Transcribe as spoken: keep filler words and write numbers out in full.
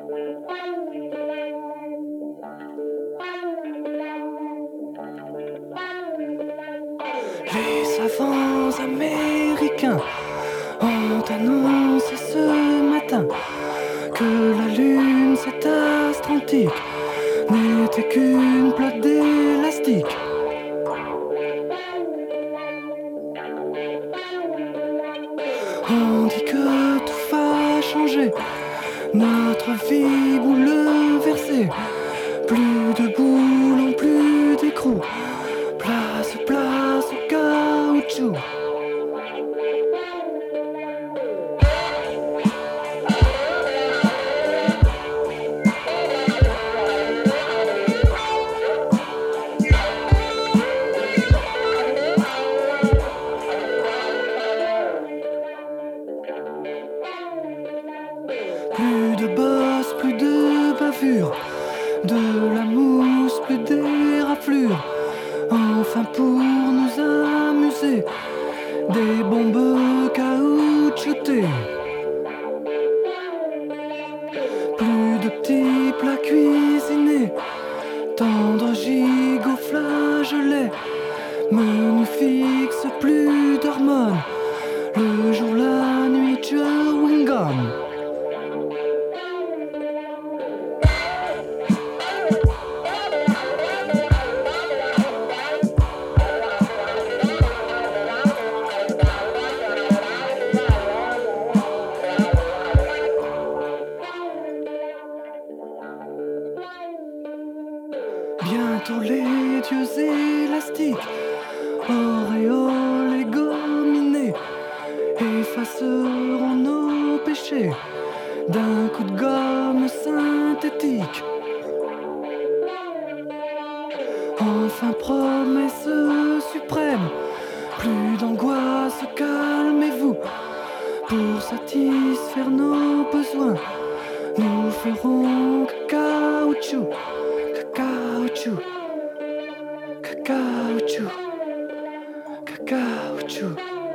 Les savants américains ont annoncé ce matin que la lune, cet astre antique, n'était qu'une plaque d'élastique. On dit que tout va changer, notre vie bouleversée. Plus de boulons, plus d'écrous, place, place au caoutchouc. Plus de boss, plus de bavure, de la mousse, plus d'éraflure. Enfin pour nous amuser, des bombes caoutchoutées. Plus de petits plats cuisinés, tendres gigots flageolets. Menu fixe, plus d'hormones, le jour, la nuit, chewing gum. Bientôt les dieux élastiques, auréoles et gominés, effaceront nos péchés d'un coup de gomme synthétique. Enfin promesse suprême, plus d'angoisse, calmez-vous. Pour satisfaire nos besoins, nous ferons caoutchouc. Caoutchouc, caoutchouc, caoutchouc.